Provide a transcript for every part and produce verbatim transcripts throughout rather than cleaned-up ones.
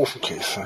Ofenkäse.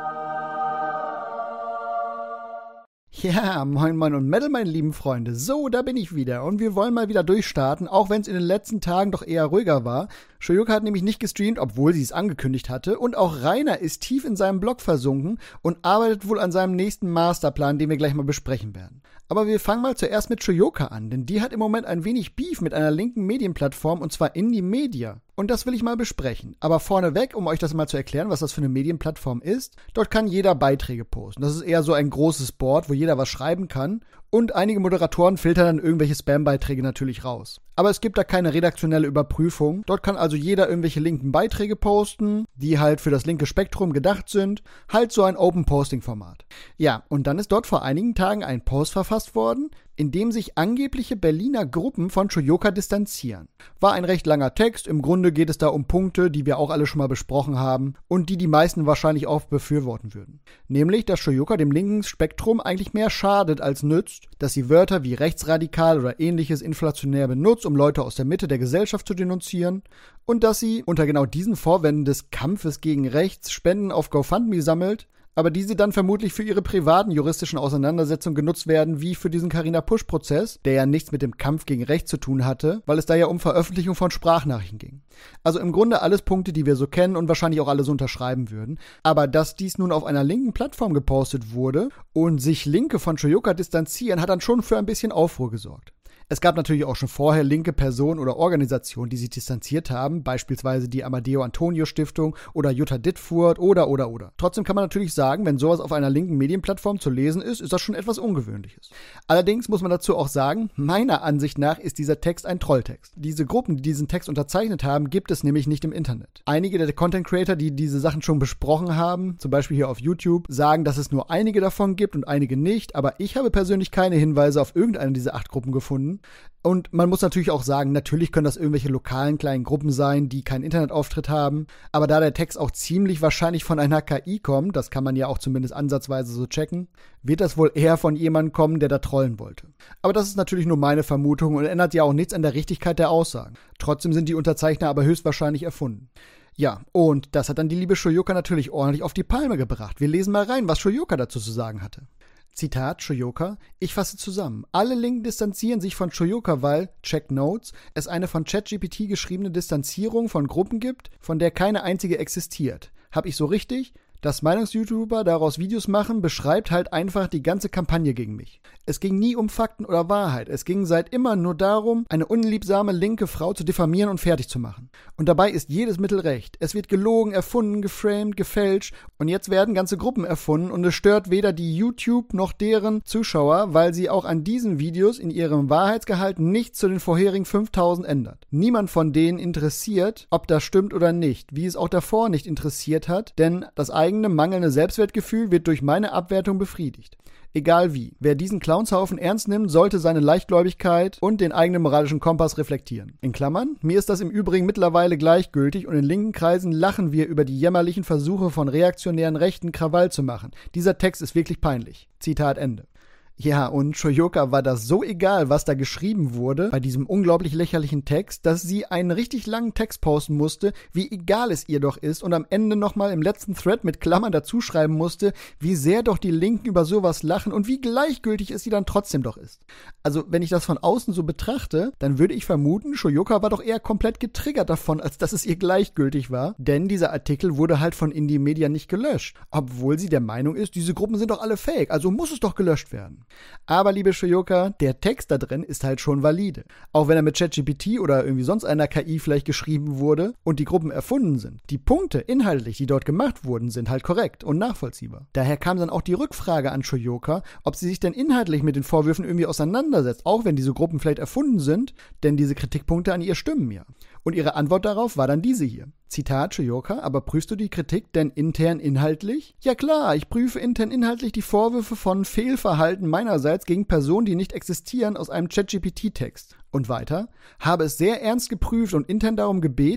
Ja, moin moin und Metal, meine lieben Freunde. So, da bin ich wieder und wir wollen mal wieder durchstarten, auch wenn es in den letzten Tagen doch eher ruhiger war. Shoyoka hat nämlich nicht gestreamt, obwohl sie es angekündigt hatte, und auch Rainer ist tief in seinem Blog versunken und arbeitet wohl an seinem nächsten Masterplan, den wir gleich mal besprechen werden. Aber wir fangen mal zuerst mit Shoyoka an, denn die hat im Moment ein wenig Beef mit einer linken Medienplattform, und zwar Indymedia. Und das will ich mal besprechen. Aber vorneweg, um euch das mal zu erklären, was das für eine Medienplattform ist, dort kann jeder Beiträge posten. Das ist eher so ein großes Board, wo jeder was schreiben kann. Und einige Moderatoren filtern dann irgendwelche Spam-Beiträge natürlich raus. Aber es gibt da keine redaktionelle Überprüfung. Dort kann also jeder irgendwelche linken Beiträge posten, die halt für das linke Spektrum gedacht sind. Halt so ein Open-Posting-Format. Ja, und dann ist dort vor einigen Tagen ein Post verfasst worden, in dem sich angebliche Berliner Gruppen von Shoyoka distanzieren. War ein recht langer Text, im Grunde geht es da um Punkte, die wir auch alle schon mal besprochen haben und die die meisten wahrscheinlich auch befürworten würden. Nämlich, dass Shoyoka dem linken Spektrum eigentlich mehr schadet als nützt, dass sie Wörter wie rechtsradikal oder ähnliches inflationär benutzt, um Leute aus der Mitte der Gesellschaft zu denunzieren, und dass sie unter genau diesen Vorwänden des Kampfes gegen Rechts Spenden auf GoFundMe sammelt, aber diese dann vermutlich für ihre privaten juristischen Auseinandersetzungen genutzt werden, wie für diesen Carina-Pusch-Prozess, der ja nichts mit dem Kampf gegen Rechts zu tun hatte, weil es da ja um Veröffentlichung von Sprachnachrichten ging. Also im Grunde alles Punkte, die wir so kennen und wahrscheinlich auch alle so unterschreiben würden. Aber dass dies nun auf einer linken Plattform gepostet wurde und sich Linke von Shoyoka distanzieren, hat dann schon für ein bisschen Aufruhr gesorgt. Es gab natürlich auch schon vorher linke Personen oder Organisationen, die sich distanziert haben, beispielsweise die Amadeo Antonio Stiftung oder Jutta Dittfurt oder, oder, oder. Trotzdem kann man natürlich sagen, wenn sowas auf einer linken Medienplattform zu lesen ist, ist das schon etwas Ungewöhnliches. Allerdings muss man dazu auch sagen, meiner Ansicht nach ist dieser Text ein Trolltext. Diese Gruppen, die diesen Text unterzeichnet haben, gibt es nämlich nicht im Internet. Einige der Content Creator, die diese Sachen schon besprochen haben, zum Beispiel hier auf YouTube, sagen, dass es nur einige davon gibt und einige nicht, aber ich habe persönlich keine Hinweise auf irgendeine dieser acht Gruppen gefunden. Und man muss natürlich auch sagen, natürlich können das irgendwelche lokalen kleinen Gruppen sein, die keinen Internetauftritt haben. Aber da der Text auch ziemlich wahrscheinlich von einer K I kommt, das kann man ja auch zumindest ansatzweise so checken, wird das wohl eher von jemandem kommen, der da trollen wollte. Aber das ist natürlich nur meine Vermutung und ändert ja auch nichts an der Richtigkeit der Aussagen. Trotzdem sind die Unterzeichner aber höchstwahrscheinlich erfunden. Ja, und das hat dann die liebe Shoyoka natürlich ordentlich auf die Palme gebracht. Wir lesen mal rein, was Shoyoka dazu zu sagen hatte. Zitat Shoyoka: Ich fasse zusammen. Alle Linken distanzieren sich von Shoyoka, weil, check Notes, es eine von ChatGPT geschriebene Distanzierung von Gruppen gibt, von der keine einzige existiert. Hab ich so richtig? Dass Meinungs-YouTuber daraus Videos machen, beschreibt halt einfach die ganze Kampagne gegen mich. Es ging nie um Fakten oder Wahrheit. Es ging seit immer nur darum, eine unliebsame linke Frau zu diffamieren und fertig zu machen. Und dabei ist jedes Mittel recht. Es wird gelogen, erfunden, geframed, gefälscht und jetzt werden ganze Gruppen erfunden und es stört weder die YouTube noch deren Zuschauer, weil sie auch an diesen Videos in ihrem Wahrheitsgehalt nichts zu den vorherigen fünftausend ändert. Niemand von denen interessiert, ob das stimmt oder nicht, wie es auch davor nicht interessiert hat, denn das eigene mangelnde Selbstwertgefühl wird durch meine Abwertung befriedigt. Egal wie. Wer diesen Clownshaufen ernst nimmt, sollte seine Leichtgläubigkeit und den eigenen moralischen Kompass reflektieren. In Klammern, mir ist das im Übrigen mittlerweile gleichgültig und in linken Kreisen lachen wir über die jämmerlichen Versuche von reaktionären Rechten Krawall zu machen. Dieser Text ist wirklich peinlich. Zitat Ende. Ja, und Shoyoka war das so egal, was da geschrieben wurde, bei diesem unglaublich lächerlichen Text, dass sie einen richtig langen Text posten musste, wie egal es ihr doch ist, und am Ende nochmal im letzten Thread mit Klammern dazuschreiben musste, wie sehr doch die Linken über sowas lachen und wie gleichgültig es sie dann trotzdem doch ist. Also, wenn ich das von außen so betrachte, dann würde ich vermuten, Shoyoka war doch eher komplett getriggert davon, als dass es ihr gleichgültig war, denn dieser Artikel wurde halt von Indymedia nicht gelöscht, obwohl sie der Meinung ist, diese Gruppen sind doch alle fake, also muss es doch gelöscht werden. Aber, liebe Shoyoka, der Text da drin ist halt schon valide. Auch wenn er mit ChatGPT oder irgendwie sonst einer K I vielleicht geschrieben wurde und die Gruppen erfunden sind. Die Punkte inhaltlich, die dort gemacht wurden, sind halt korrekt und nachvollziehbar. Daher kam dann auch die Rückfrage an Shoyoka, ob sie sich denn inhaltlich mit den Vorwürfen irgendwie auseinandersetzt, auch wenn diese Gruppen vielleicht erfunden sind, denn diese Kritikpunkte an ihr stimmen ja. Und ihre Antwort darauf war dann diese hier. Zitat Shoyoka: Aber prüfst du die Kritik denn intern inhaltlich? Ja klar, ich prüfe intern inhaltlich die Vorwürfe von Fehlverhalten meinerseits gegen Personen, die nicht existieren, aus einem ChatGPT-Text. Und weiter: Habe es sehr ernst geprüft und intern darum gebeten,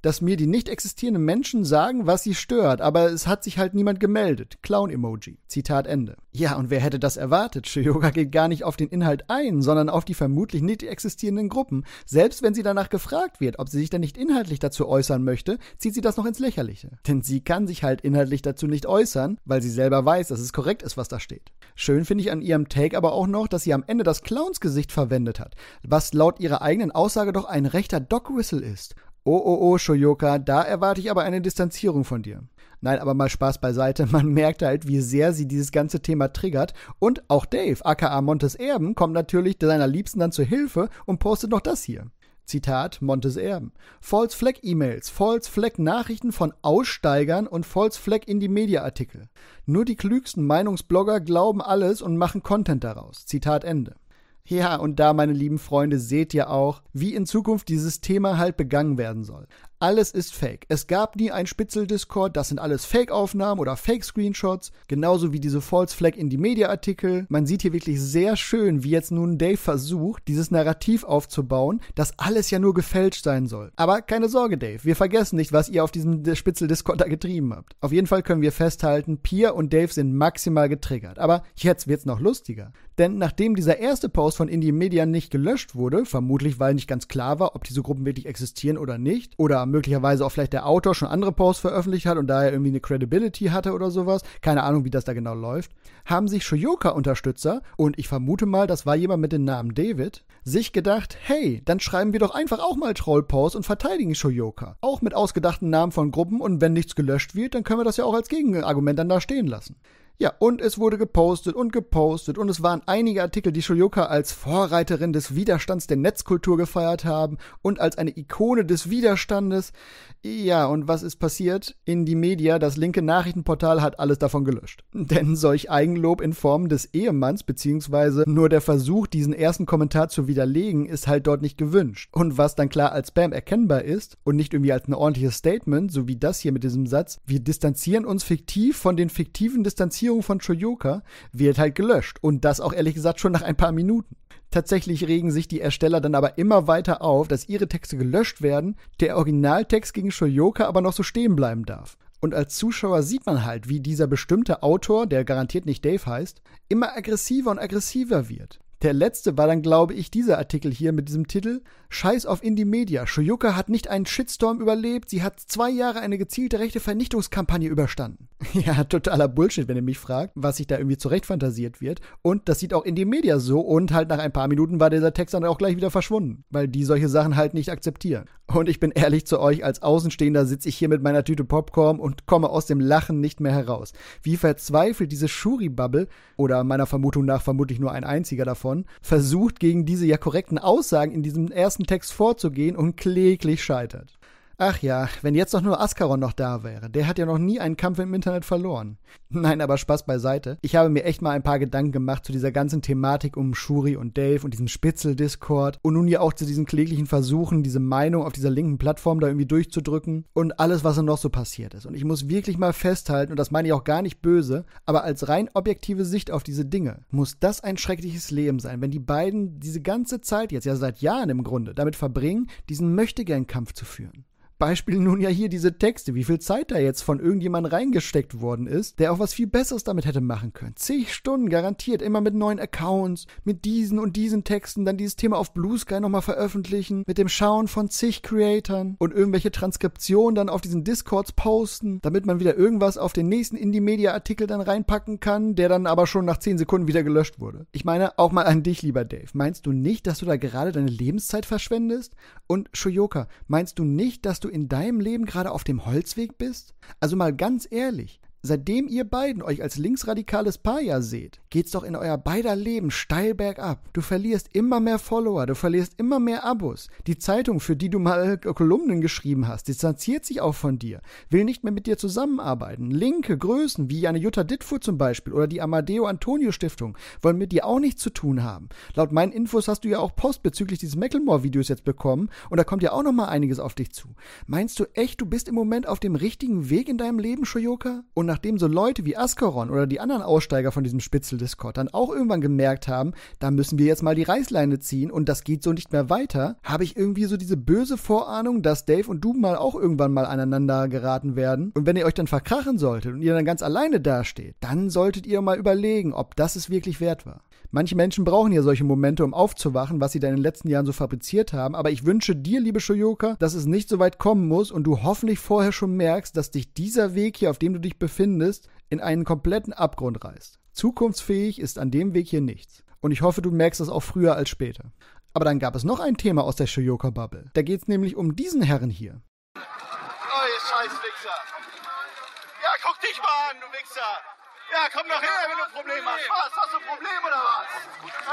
dass mir die nicht existierenden Menschen sagen, was sie stört, aber es hat sich halt niemand gemeldet. Clown-Emoji. Zitat Ende. Ja, und wer hätte das erwartet? Shoyoka geht gar nicht auf den Inhalt ein, sondern auf die vermutlich nicht existierenden Gruppen. Selbst wenn sie danach gefragt wird, ob sie sich denn nicht inhaltlich dazu äußern möchte, zieht sie das noch ins Lächerliche. Denn sie kann sich halt inhaltlich dazu nicht äußern, weil sie selber weiß, dass es korrekt ist, was da steht. Schön finde ich an ihrem Take aber auch noch, dass sie am Ende das Clownsgesicht verwendet hat, was laut ihrer eigenen Aussage doch ein rechter Dog-Whistle ist. Oh, oh, oh, Shoyoka, da erwarte ich aber eine Distanzierung von dir. Nein, aber mal Spaß beiseite, man merkt halt, wie sehr sie dieses ganze Thema triggert. Und auch Dave, aka Montes Erben, kommt natürlich seiner Liebsten dann zur Hilfe und postet noch das hier. Zitat Montes Erben. False Flag E-Mails, False Flag Nachrichten von Aussteigern und False Flag Indie-Media-Artikel. Nur die klügsten Meinungsblogger glauben alles und machen Content daraus. Zitat Ende. Ja, und da, meine lieben Freunde, seht ihr auch, wie in Zukunft dieses Thema halt begangen werden soll. Alles ist Fake. Es gab nie ein Spitzel-Discord, das sind alles Fake-Aufnahmen oder Fake-Screenshots, genauso wie diese False-Flag-in-die-Media-Artikel. Man sieht hier wirklich sehr schön, wie jetzt nun Dave versucht, dieses Narrativ aufzubauen, dass alles ja nur gefälscht sein soll. Aber keine Sorge, Dave, wir vergessen nicht, was ihr auf diesem Spitzel-Discord da getrieben habt. Auf jeden Fall können wir festhalten, Pia und Dave sind maximal getriggert. Aber jetzt wird's noch lustiger. Denn nachdem dieser erste Post von Indie Media nicht gelöscht wurde, vermutlich weil nicht ganz klar war, ob diese Gruppen wirklich existieren oder nicht, oder möglicherweise auch vielleicht der Autor schon andere Posts veröffentlicht hat und daher irgendwie eine Credibility hatte oder sowas, keine Ahnung, wie das da genau läuft, haben sich Shoyoka-Unterstützer, und ich vermute mal, das war jemand mit dem Namen David, sich gedacht, hey, dann schreiben wir doch einfach auch mal Trollposts und verteidigen Shoyoka. Auch mit ausgedachten Namen von Gruppen, und wenn nichts gelöscht wird, dann können wir das ja auch als Gegenargument dann da stehen lassen. Ja, und es wurde gepostet und gepostet und es waren einige Artikel, die Shoyoka als Vorreiterin des Widerstands der Netzkultur gefeiert haben und als eine Ikone des Widerstandes. Ja, und was ist passiert? Indie Media, das linke Nachrichtenportal, hat alles davon gelöscht. Denn solch Eigenlob in Form des Ehemanns, beziehungsweise nur der Versuch, diesen ersten Kommentar zu widerlegen, ist halt dort nicht gewünscht. Und was dann klar als Spam erkennbar ist und nicht irgendwie als ein ordentliches Statement, so wie das hier mit diesem Satz, wir distanzieren uns fiktiv von den fiktiven Distanzierungen von Shoyoka, wird halt gelöscht. Und das auch ehrlich gesagt schon nach ein paar Minuten. Tatsächlich regen sich die Ersteller dann aber immer weiter auf, dass ihre Texte gelöscht werden, der Originaltext gegen Shoyoka aber noch so stehen bleiben darf. Und als Zuschauer sieht man halt, wie dieser bestimmte Autor, der garantiert nicht Dave heißt, immer aggressiver und aggressiver wird. Der letzte war dann, glaube ich, dieser Artikel hier mit diesem Titel Scheiß auf Indie Media. Shoyoka hat nicht einen Shitstorm überlebt, sie hat zwei Jahre eine gezielte rechte Vernichtungskampagne überstanden. Ja, totaler Bullshit, wenn ihr mich fragt, was sich da irgendwie zurechtfantasiert wird. Und das sieht auch Indie Media so, und halt nach ein paar Minuten war dieser Text dann auch gleich wieder verschwunden, weil die solche Sachen halt nicht akzeptieren. Und ich bin ehrlich zu euch, als Außenstehender sitze ich hier mit meiner Tüte Popcorn und komme aus dem Lachen nicht mehr heraus. Wie verzweifelt diese Shuri-Bubble, oder meiner Vermutung nach vermutlich nur ein einziger davon, versucht, gegen diese ja korrekten Aussagen in diesem ersten Text vorzugehen und kläglich scheitert. Ach ja, wenn jetzt doch nur Askaron noch da wäre. Der hat ja noch nie einen Kampf im Internet verloren. Nein, aber Spaß beiseite. Ich habe mir echt mal ein paar Gedanken gemacht zu dieser ganzen Thematik um Shuri und Dave und diesem Spitzel-Discord und nun ja auch zu diesen kläglichen Versuchen, diese Meinung auf dieser linken Plattform da irgendwie durchzudrücken und alles, was da noch so passiert ist. Und ich muss wirklich mal festhalten, und das meine ich auch gar nicht böse, aber als rein objektive Sicht auf diese Dinge muss das ein schreckliches Leben sein, wenn die beiden diese ganze Zeit jetzt, ja seit Jahren im Grunde, damit verbringen, diesen Möchtegern-Kampf zu führen. Beispiel nun ja hier diese Texte, wie viel Zeit da jetzt von irgendjemandem reingesteckt worden ist, der auch was viel Besseres damit hätte machen können. Zig Stunden garantiert, immer mit neuen Accounts, mit diesen und diesen Texten, dann dieses Thema auf Blue Sky nochmal veröffentlichen, mit dem Schauen von zig Creatoren und irgendwelche Transkriptionen dann auf diesen Discords posten, damit man wieder irgendwas auf den nächsten Indie-Media-Artikel dann reinpacken kann, der dann aber schon nach zehn Sekunden wieder gelöscht wurde. Ich meine, auch mal an dich, lieber Dave. Meinst du nicht, dass du da gerade deine Lebenszeit verschwendest? Und Shoyoka, meinst du nicht, dass du in deinem Leben gerade auf dem Holzweg bist? Also mal ganz ehrlich, seitdem ihr beiden euch als linksradikales Paar ja seht, geht's doch in euer beider Leben steil bergab. Du verlierst immer mehr Follower, du verlierst immer mehr Abos. Die Zeitung, für die du mal Kolumnen geschrieben hast, distanziert sich auch von dir, will nicht mehr mit dir zusammenarbeiten. Linke Größen, wie eine Jutta Dittfurt zum Beispiel oder die Amadeo Antonio Stiftung, wollen mit dir auch nichts zu tun haben. Laut meinen Infos hast du ja auch Post bezüglich dieses Macklemore-Videos jetzt bekommen und da kommt ja auch noch mal einiges auf dich zu. Meinst du echt, du bist im Moment auf dem richtigen Weg in deinem Leben, Shoyoka? Und nachdem so Leute wie Ascaron oder die anderen Aussteiger von diesem Spitzel-Discord dann auch irgendwann gemerkt haben, da müssen wir jetzt mal die Reißleine ziehen und das geht so nicht mehr weiter, habe ich irgendwie so diese böse Vorahnung, dass Dave und du mal auch irgendwann mal aneinander geraten werden. Und wenn ihr euch dann verkrachen solltet und ihr dann ganz alleine dasteht, dann solltet ihr mal überlegen, ob das es wirklich wert war. Manche Menschen brauchen ja solche Momente, um aufzuwachen, was sie da in den letzten Jahren so fabriziert haben. Aber ich wünsche dir, liebe Shoyoka, dass es nicht so weit kommen muss und du hoffentlich vorher schon merkst, dass dich dieser Weg hier, auf dem du dich befindest, in einen kompletten Abgrund reißt. Zukunftsfähig ist an dem Weg hier nichts. Und ich hoffe, du merkst das auch früher als später. Aber dann gab es noch ein Thema aus der Shoyoka-Bubble. Da geht es nämlich um diesen Herrn hier. Oh, ihr Scheiß-Wichser. Ja, guck dich mal an, du Wichser. Ja, komm doch her, wenn du ein Problem hast. Was? Hast du ein Problem oder was?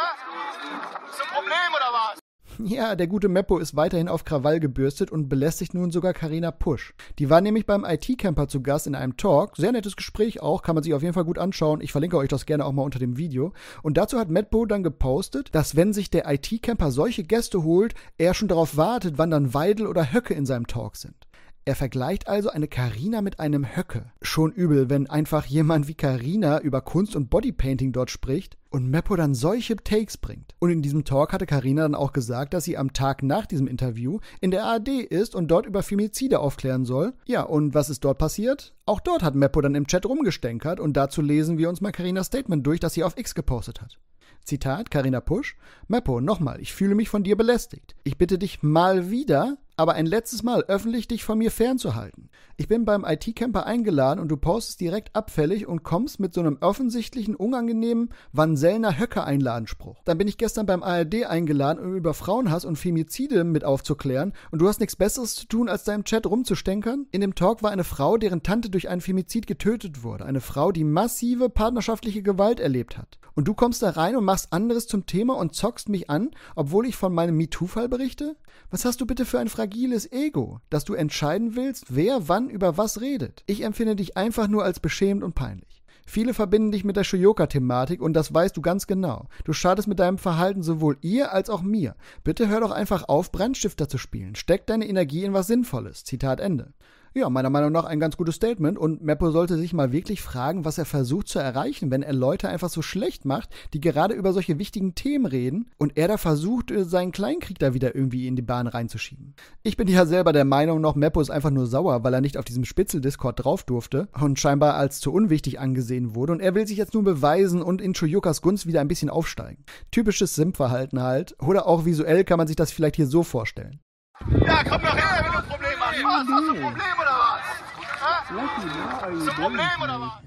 Ha? Hast du ein Problem oder was? Ja, der gute Meppo ist weiterhin auf Krawall gebürstet und belästigt nun sogar Carina Pusch. Die war nämlich beim I T-Camper zu Gast in einem Talk. Sehr nettes Gespräch auch, kann man sich auf jeden Fall gut anschauen. Ich verlinke euch das gerne auch mal unter dem Video. Und dazu hat Meppo dann gepostet, dass wenn sich der I T-Camper solche Gäste holt, er schon darauf wartet, wann dann Weidel oder Höcke in seinem Talk sind. Er vergleicht also eine Carina mit einem Höcke. Schon übel, wenn einfach jemand wie Carina über Kunst und Bodypainting dort spricht und Meppo dann solche Takes bringt. Und in diesem Talk hatte Carina dann auch gesagt, dass sie am Tag nach diesem Interview in der A R D ist und dort über Femizide aufklären soll. Ja, und was ist dort passiert? Auch dort hat Meppo dann im Chat rumgestänkert und dazu lesen wir uns mal Carinas Statement durch, das sie auf X gepostet hat. Zitat, Carina Pusch: Meppo, nochmal, ich fühle mich von dir belästigt. Ich bitte dich mal wieder, aber ein letztes Mal öffentlich dich von mir fernzuhalten. Ich bin beim I T-Camper eingeladen und du postest direkt abfällig und kommst mit so einem offensichtlichen, unangenehmen Wanselner-Höcke-Einladenspruch. Dann bin ich gestern beim A R D eingeladen, um über Frauenhass und Femizide mit aufzuklären und du hast nichts Besseres zu tun, als da im Chat rumzustänkern? In dem Talk war eine Frau, deren Tante durch einen Femizid getötet wurde. Eine Frau, die massive partnerschaftliche Gewalt erlebt hat. Und du kommst da rein und machst anderes zum Thema und zockst mich an, obwohl ich von meinem MeToo-Fall berichte? Was hast du bitte für ein fragiles Ego, dass du entscheiden willst, wer wann über was redet? Ich empfinde dich einfach nur als beschämend und peinlich. Viele verbinden dich mit der Shoyoka-Thematik und das weißt du ganz genau. Du schadest mit deinem Verhalten sowohl ihr als auch mir. Bitte hör doch einfach auf, Brandstifter zu spielen. Steck deine Energie in was Sinnvolles. Zitat Ende. Ja, meiner Meinung nach ein ganz gutes Statement und Meppo sollte sich mal wirklich fragen, was er versucht zu erreichen, wenn er Leute einfach so schlecht macht, die gerade über solche wichtigen Themen reden und er da versucht, seinen Kleinkrieg da wieder irgendwie in die Bahn reinzuschieben. Ich bin ja selber der Meinung noch, Meppo ist einfach nur sauer, weil er nicht auf diesem Spitzel-Discord drauf durfte und scheinbar als zu unwichtig angesehen wurde und er will sich jetzt nun beweisen und in Shoyokas Gunst wieder ein bisschen aufsteigen. Typisches Simp-Verhalten halt, oder auch visuell kann man sich das vielleicht hier so vorstellen. Ja, komm doch her, wenn du ein Problem hast. Was? Hast du ein Problem oder was? Ha? Hast du ein Problem oder was?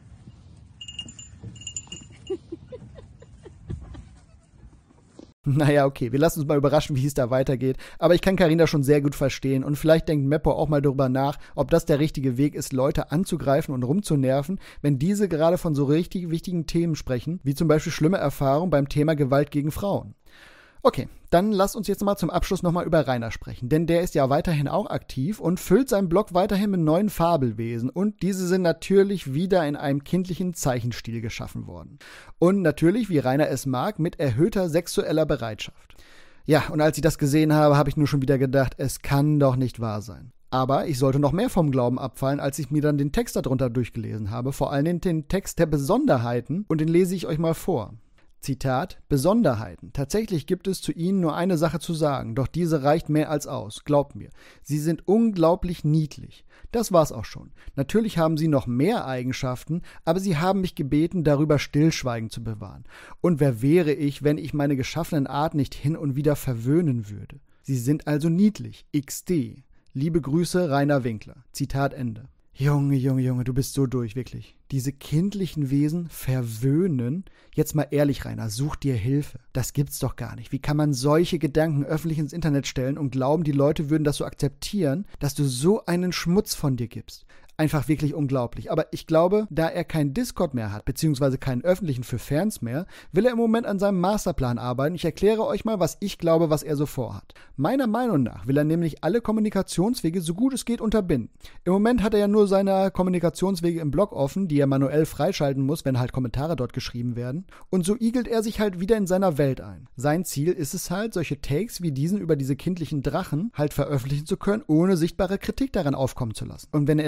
Naja, okay, wir lassen uns mal überraschen, wie es da weitergeht. Aber ich kann Carina schon sehr gut verstehen und vielleicht denkt Meppo auch mal darüber nach, ob das der richtige Weg ist, Leute anzugreifen und rumzunerven, wenn diese gerade von so richtig wichtigen Themen sprechen, wie zum Beispiel schlimme Erfahrungen beim Thema Gewalt gegen Frauen. Okay, dann lasst uns jetzt mal zum Abschluss nochmal über Rainer sprechen, denn der ist ja weiterhin auch aktiv und füllt seinen Blog weiterhin mit neuen Fabelwesen und diese sind natürlich wieder in einem kindlichen Zeichenstil geschaffen worden. Und natürlich, wie Rainer es mag, mit erhöhter sexueller Bereitschaft. Ja, und als ich das gesehen habe, habe ich nur schon wieder gedacht, es kann doch nicht wahr sein. Aber ich sollte noch mehr vom Glauben abfallen, als ich mir dann den Text darunter durchgelesen habe, vor allem den Text der Besonderheiten und den lese ich euch mal vor. Zitat, Besonderheiten. Tatsächlich gibt es zu ihnen nur eine Sache zu sagen, doch diese reicht mehr als aus, glaubt mir. Sie sind unglaublich niedlich. Das war's auch schon. Natürlich haben sie noch mehr Eigenschaften, aber sie haben mich gebeten, darüber Stillschweigen zu bewahren. Und wer wäre ich, wenn ich meine geschaffenen Art nicht hin und wieder verwöhnen würde? Sie sind also niedlich. X D. Liebe Grüße, Rainer Winkler. Zitat Ende. Junge, Junge, Junge, du bist so durch, wirklich. Diese kindlichen Wesen verwöhnen? Jetzt mal ehrlich, Rainer, such dir Hilfe. Das gibt's doch gar nicht. Wie kann man solche Gedanken öffentlich ins Internet stellen und glauben, die Leute würden das so akzeptieren, dass du so einen Schmutz von dir gibst? Einfach wirklich unglaublich. Aber ich glaube, da er keinen Discord mehr hat, beziehungsweise keinen öffentlichen für Fans mehr, will er im Moment an seinem Masterplan arbeiten. Ich erkläre euch mal, was ich glaube, was er so vorhat. Meiner Meinung nach will er nämlich alle Kommunikationswege so gut es geht unterbinden. Im Moment hat er ja nur seine Kommunikationswege im Blog offen, die er manuell freischalten muss, wenn halt Kommentare dort geschrieben werden. Und so igelt er sich halt wieder in seiner Welt ein. Sein Ziel ist es halt, solche Takes wie diesen über diese kindlichen Drachen halt veröffentlichen zu können, ohne sichtbare Kritik daran aufkommen zu lassen. Und wenn er dadurch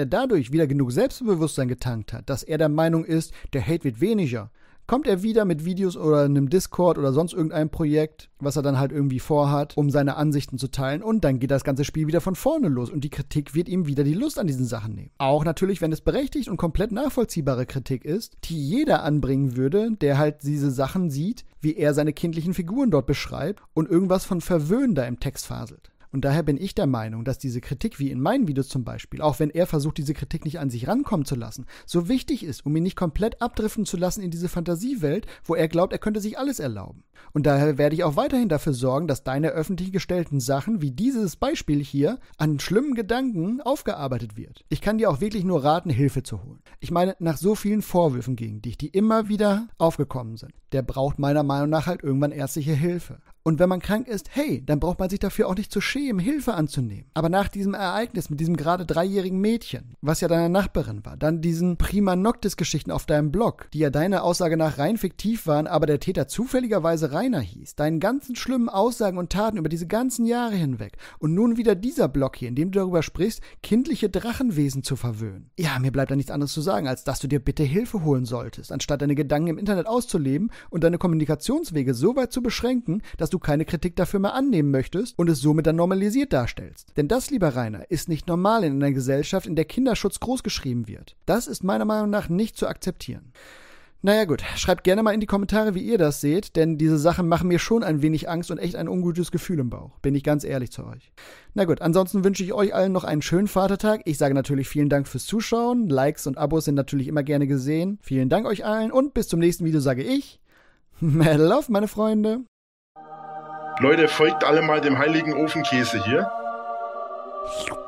dadurch wieder genug Selbstbewusstsein getankt hat, dass er der Meinung ist, der Hate wird weniger, kommt er wieder mit Videos oder einem Discord oder sonst irgendeinem Projekt, was er dann halt irgendwie vorhat, um seine Ansichten zu teilen, und dann geht das ganze Spiel wieder von vorne los und die Kritik wird ihm wieder die Lust an diesen Sachen nehmen. Auch natürlich, wenn es berechtigt und komplett nachvollziehbare Kritik ist, die jeder anbringen würde, der halt diese Sachen sieht, wie er seine kindlichen Figuren dort beschreibt und irgendwas von Verwöhnen da im Text faselt. Und daher bin ich der Meinung, dass diese Kritik, wie in meinen Videos zum Beispiel, auch wenn er versucht, diese Kritik nicht an sich rankommen zu lassen, so wichtig ist, um ihn nicht komplett abdriften zu lassen in diese Fantasiewelt, wo er glaubt, er könnte sich alles erlauben. Und daher werde ich auch weiterhin dafür sorgen, dass deine öffentlich gestellten Sachen, wie dieses Beispiel hier, an schlimmen Gedanken aufgearbeitet wird. Ich kann dir auch wirklich nur raten, Hilfe zu holen. Ich meine, nach so vielen Vorwürfen gegen dich, die immer wieder aufgekommen sind, der braucht meiner Meinung nach halt irgendwann ärztliche Hilfe. Und wenn man krank ist, hey, dann braucht man sich dafür auch nicht zu schämen, Hilfe anzunehmen. Aber nach diesem Ereignis mit diesem gerade dreijährigen Mädchen, was ja deine Nachbarin war, dann diesen Prima Noctis-Geschichten auf deinem Blog, die ja deiner Aussage nach rein fiktiv waren, aber der Täter zufälligerweise Rainer hieß, deinen ganzen schlimmen Aussagen und Taten über diese ganzen Jahre hinweg und nun wieder dieser Blog hier, in dem du darüber sprichst, kindliche Drachenwesen zu verwöhnen. Ja, mir bleibt da nichts anderes zu sagen, als dass du dir bitte Hilfe holen solltest, anstatt deine Gedanken im Internet auszuleben und deine Kommunikationswege so weit zu beschränken, dass du keine Kritik dafür mehr annehmen möchtest und es somit dann normalisiert darstellst. Denn das, lieber Rainer, ist nicht normal in einer Gesellschaft, in der Kinderschutz großgeschrieben wird. Das ist meiner Meinung nach nicht zu akzeptieren. Naja gut, schreibt gerne mal in die Kommentare, wie ihr das seht, denn diese Sachen machen mir schon ein wenig Angst und echt ein ungutes Gefühl im Bauch. Bin ich ganz ehrlich zu euch. Na gut, ansonsten wünsche ich euch allen noch einen schönen Vatertag. Ich sage natürlich vielen Dank fürs Zuschauen. Likes und Abos sind natürlich immer gerne gesehen. Vielen Dank euch allen und bis zum nächsten Video sage ich, Mad Love, meine Freunde. Leute, folgt alle mal dem heiligen Ofenkäse hier.